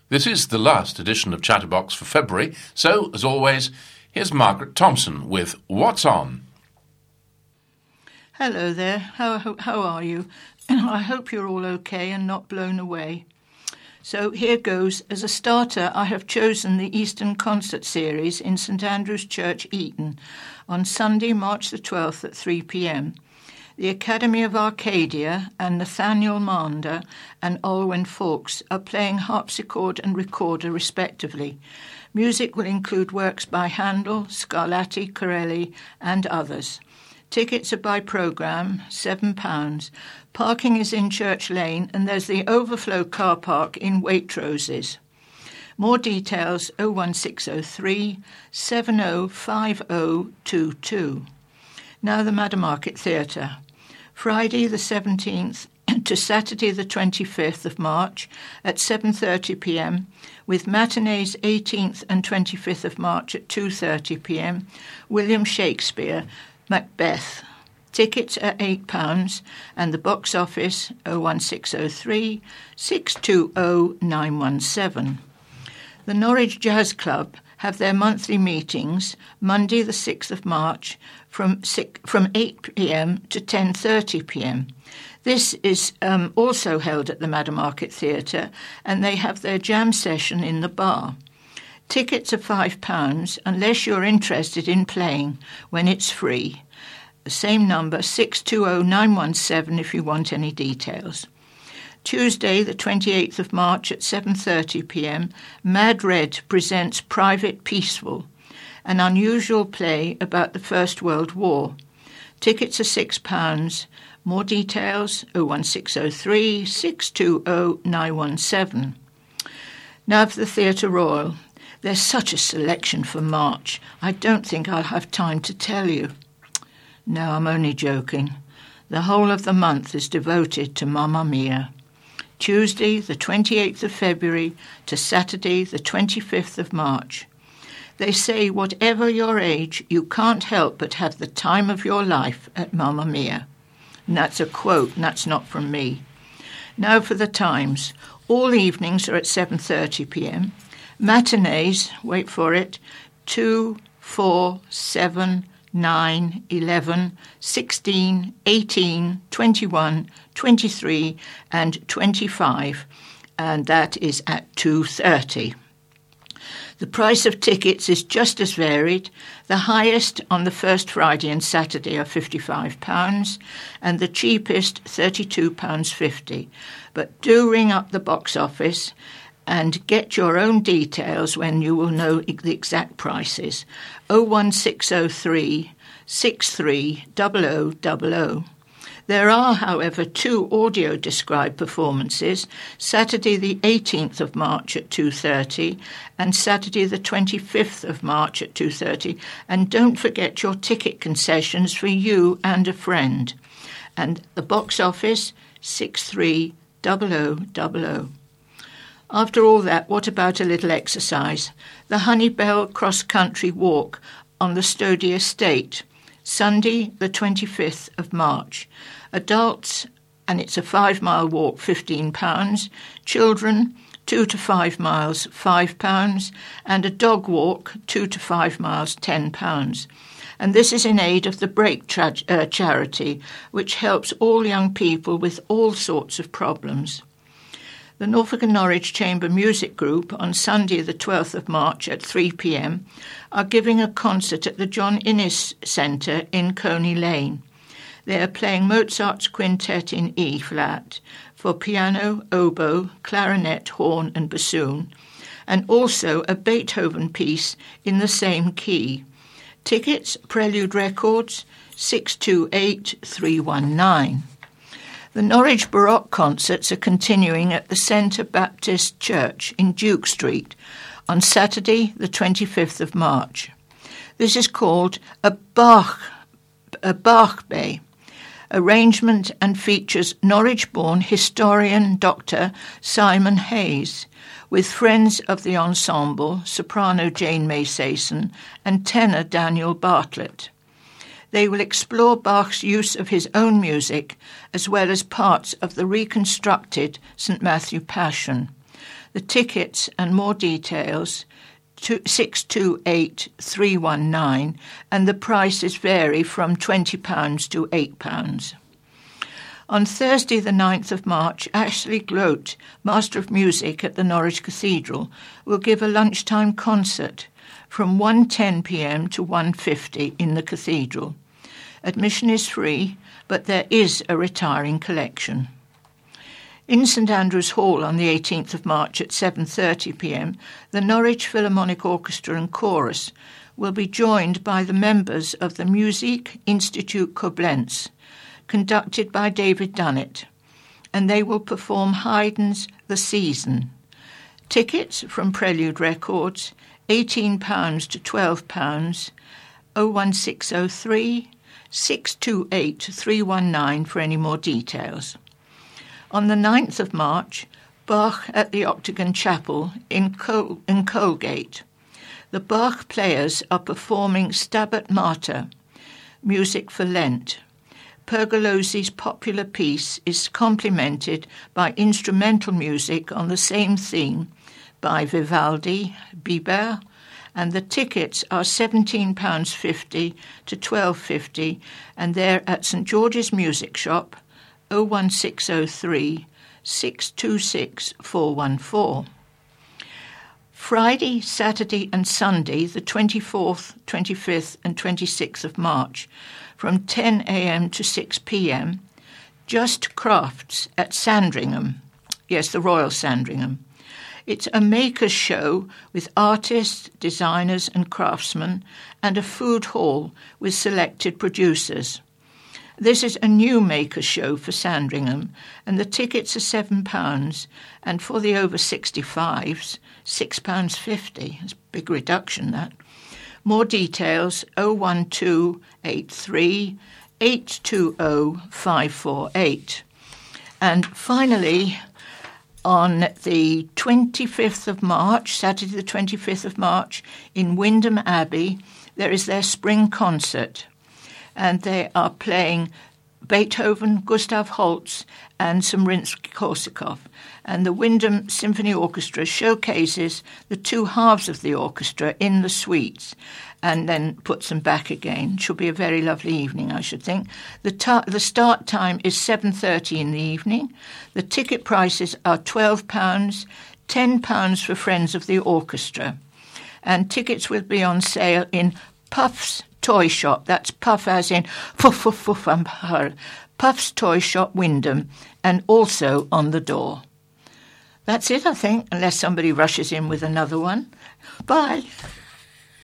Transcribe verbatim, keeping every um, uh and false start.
This is the last edition of Chatterbox for February, so, as always, here's Margaret Thompson with What's On? Hello there, how, how are you? I hope you're all okay and not blown away. So here goes. As a starter, I have chosen the Eastern Concert Series in St Andrew's Church, Eton, on Sunday, March the twelfth at three p m. The Academy of Arcadia and Nathaniel Mander and Olwen Fawkes are playing harpsichord and recorder respectively. Music will include works by Handel, Scarlatti, Corelli and others. Tickets are by programme, seven pounds. Parking is in Church Lane and there's the overflow car park in Waitroses. More details oh one six oh three, seven oh five oh two two. Now the Maddermarket Theatre. Friday the seventeenth to Saturday the twenty-fifth of March at seven thirty p m, with matinees eighteenth and twenty-fifth of March at two thirty p m, William Shakespeare, Macbeth. Tickets are eight pounds and the box office oh one six oh three, six two oh nine one seven. The Norwich Jazz Club have their monthly meetings Monday the sixth of March from six, from eight p m to ten thirty p m. This is um, also held at the Maddermarket Theatre and they have their jam session in the bar. Tickets are five pounds unless you're interested in playing when it's free. The same number, six two oh nine one seven if you want any details. Tuesday, the twenty-eighth of March at seven thirty p m, Mad Red presents Private Peaceful, an unusual play about the First World War. Tickets are six pounds. More details, oh one six oh three, six two oh nine one seven. Now for the Theatre Royal. There's such a selection for March. I don't think I'll have time to tell you. No, I'm only joking. The whole of the month is devoted to Mamma Mia. Tuesday, the twenty-eighth of February to Saturday, the twenty-fifth of March. They say whatever your age, you can't help but have the time of your life at Mamma Mia. And that's a quote, and that's not from me. Now for the times. All evenings are at seven thirty p m. Matinees, wait for it, two, four, seven, nine, eleven, sixteen, eighteen, twenty-one, twenty-three and twenty-five, and that is at two thirty. The price of tickets is just as varied. The highest on the first Friday and Saturday are fifty-five pounds and the cheapest thirty-two pounds fifty. But do ring up the box office and get your own details when you will know the exact prices. oh one six oh three, six three oh oh oh oh. There are, however, two audio-described performances, Saturday the eighteenth of March at two thirty and Saturday the twenty-fifth of March at two thirty. And don't forget your ticket concessions for you and a friend. And the box office, six three oh oh oh oh. After all that, what about a little exercise? The Honeybell Cross-Country Walk on the Stodie Estate, Sunday the twenty-fifth of March. Adults, and it's a five-mile walk, fifteen pounds. Children, two to five miles, five pounds. And a dog walk, two to five miles, ten pounds. And this is in aid of the Break tra- uh, charity, which helps all young people with all sorts of problems. The Norfolk and Norwich Chamber Music Group on Sunday the twelfth of March at three p m are giving a concert at the John Innes Centre in Coney Lane. They are playing Mozart's Quintet in E-flat for piano, oboe, clarinet, horn and bassoon, and also a Beethoven piece in the same key. Tickets, Prelude Records, six two eight, three one nine. The Norwich Baroque concerts are continuing at the Centre Baptist Church in Duke Street on Saturday, the twenty-fifth of March. This is called a Bach, a Bachbe arrangement and features Norwich-born historian Doctor Simon Hayes, with friends of the ensemble, soprano Jane May Sason and tenor Daniel Bartlett. They will explore Bach's use of his own music as well as parts of the reconstructed Saint Matthew Passion. The tickets and more details to six two eight three one nine, and the prices vary from twenty pounds to eight pounds. On Thursday the ninth of March, Ashley Gloat, Master of Music at the Norwich Cathedral, will give a lunchtime concert from one ten p m to one fifty in the cathedral. Admission is free, but there is a retiring collection. In St Andrew's Hall on the eighteenth of March at seven thirty p m, the Norwich Philharmonic Orchestra and Chorus will be joined by the members of the Musik Institut Koblenz, conducted by David Dunnett, and they will perform Haydn's The Season. Tickets from Prelude Records, eighteen pounds to twelve pounds, oh one six oh three, six two eight three one nine for any more details. On the ninth of March, Bach at the Octagon Chapel in, Col- in Colgate. The Bach players are performing Stabat Mater, music for Lent. Pergolosi's popular piece is complemented by instrumental music on the same theme by Vivaldi, Biber, and the tickets are seventeen pounds fifty to twelve pounds fifty, and they're at St George's Music Shop, oh one six oh three, six two six four one four. Friday, Saturday and Sunday, the twenty-fourth, twenty-fifth and twenty-sixth of March, from ten a m to six p m, Just Crafts at Sandringham. Yes, the Royal Sandringham. It's a maker's show with artists, designers and craftsmen, and a food hall with selected producers. This is a new maker's show for Sandringham, and the tickets are seven pounds, and for the over sixty-fives, six pounds fifty. It's a big reduction, that. More details, oh one two eight three, eight two oh five four eight. And finally, on the twenty-fifth of March, Saturday the twenty-fifth of March, in Wyndham Abbey, there is their spring concert. And they are playing Beethoven, Gustav Holst, and some Rimsky-Korsakov. And the Wyndham Symphony Orchestra showcases the two halves of the orchestra in the suites and then puts them back again. It should be a very lovely evening, I should think. The, ta- the start time is seven thirty in the evening. The ticket prices are twelve pounds, ten pounds for friends of the orchestra. And tickets will be on sale in Puff's Toy Shop. That's Puff as in fuff, fuff, fuff, um, her. Puff's Toy Shop, Wyndham, and also on the door. That's it, I think, unless somebody rushes in with another one. Bye.